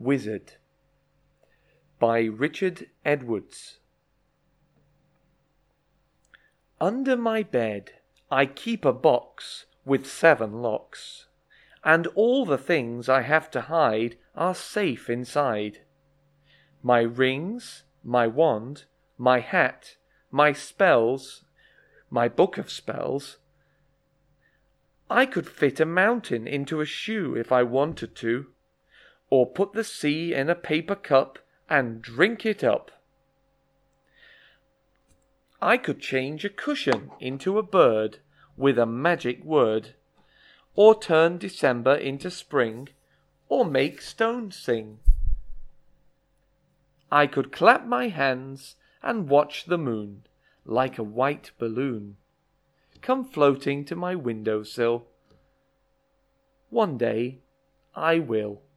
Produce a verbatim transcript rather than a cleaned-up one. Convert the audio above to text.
Wizard by Richard Edwards. Under my bed I keep a box with seven locks, and all the things I have to hide are safe inside. My rings, my wand, my hat, my spells, my book of spells. I could fit a mountain into a shoe if I wanted to, or put the sea in a paper cup and drink it up. I could change a cushion into a bird with a magic word, or turn December into spring, or make stones sing. I could clap my hands and watch the moon, like a white balloon, come floating to my window sill. One day I will.